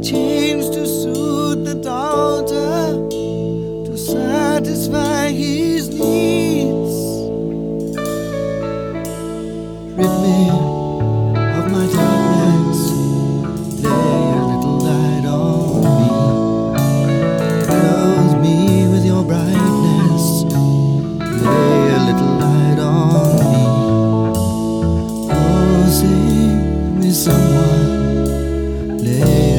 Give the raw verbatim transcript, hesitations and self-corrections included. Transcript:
changed to suit the daughter, to satisfy his needs. Rid me of my darkness, lay a little light on me. Clothe me with your brightness, lay a little light on me. Oh, sing me someone